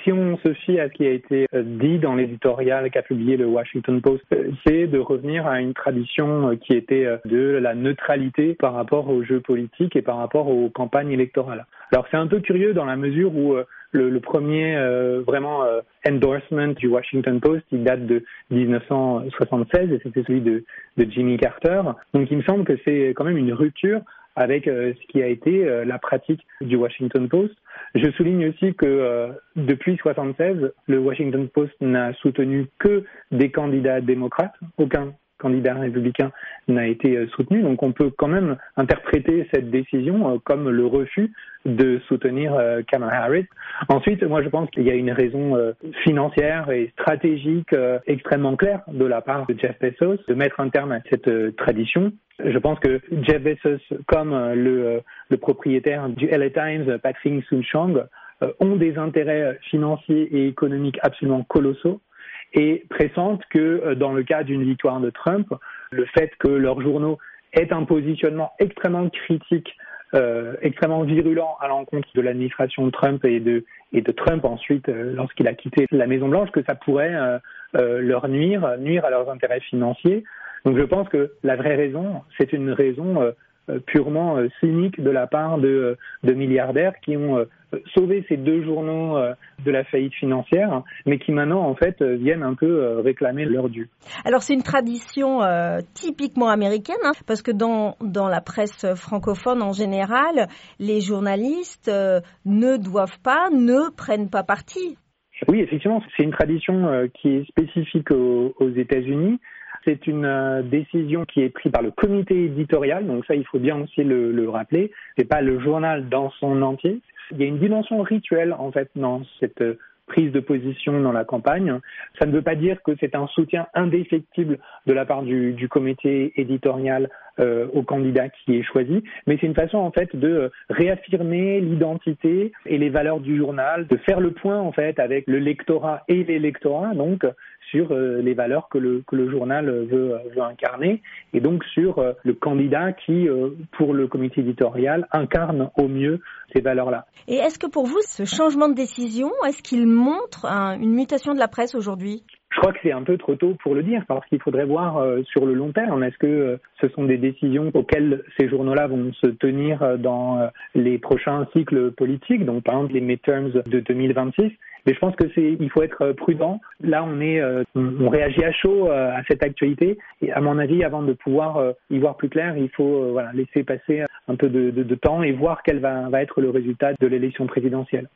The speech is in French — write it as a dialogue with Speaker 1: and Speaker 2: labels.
Speaker 1: Si on se fie à ce qui a été dit dans l'éditorial qu'a publié le Washington Post, c'est de revenir à une tradition qui était de la neutralité par rapport aux jeux politiques et par rapport aux campagnes électorales. Alors c'est un peu curieux dans la mesure où le premier endorsement du Washington Post, il date de 1976 et c'était celui de Jimmy Carter. Donc il me semble que c'est quand même une rupture avec ce qui a été la pratique du Washington Post. Je souligne aussi que depuis 1976, le Washington Post n'a soutenu que des candidats démocrates, aucun candidat républicain n'a été soutenu. Donc on peut quand même interpréter cette décision comme le refus de soutenir Kamala Harris. Ensuite, moi je pense qu'il y a une raison financière et stratégique extrêmement claire de la part de Jeff Bezos de mettre un terme à cette tradition. Je pense que Jeff Bezos, comme le propriétaire du LA Times, Patrick Soon-Shiong, ont des intérêts financiers et économiques absolument colossaux et pressentent que dans le cas d'une victoire de Trump, le fait que leurs journaux aient un positionnement extrêmement critique, extrêmement virulent à l'encontre de l'administration de Trump et de Trump ensuite lorsqu'il a quitté la Maison-Blanche, que ça pourrait leur nuire à leurs intérêts financiers. Donc je pense que la vraie raison, c'est une raison purement cynique de la part de milliardaires qui ont sauvé ces deux journaux de la faillite financière, mais qui maintenant en fait viennent un peu réclamer leur dû.
Speaker 2: Alors c'est une tradition typiquement américaine, parce que dans la presse francophone en général, les journalistes ne prennent pas parti.
Speaker 1: Oui, effectivement, c'est une tradition qui est spécifique aux États-Unis. C'est une décision qui est prise par le comité éditorial, donc ça il faut bien aussi le rappeler. C'est pas le journal dans son entier. Il y a une dimension rituelle en fait dans cette prise de position dans la campagne. Ça ne veut pas dire que c'est un soutien indéfectible de la part du comité éditorial au candidat qui est choisi, mais c'est une façon en fait de réaffirmer l'identité et les valeurs du journal, de faire le point en fait avec le lectorat et l'électorat donc sur les valeurs que le journal veut incarner et donc sur le candidat qui, pour le comité éditorial, incarne au mieux ces valeurs-là.
Speaker 2: Et est-ce que pour vous, ce changement de décision, est-ce qu'il montre une mutation de la presse aujourd'hui ?
Speaker 1: Je crois que c'est un peu trop tôt pour le dire parce qu'il faudrait voir sur le long terme. Est-ce que ce sont des décisions auxquelles ces journaux-là vont se tenir dans les prochains cycles politiques, donc par exemple les midterms de 2026 ? Mais je pense que il faut être prudent. Là, on réagit à chaud à cette actualité. Et à mon avis, avant de pouvoir y voir plus clair, il faut laisser passer un peu de temps et voir quel va être le résultat de l'élection présidentielle.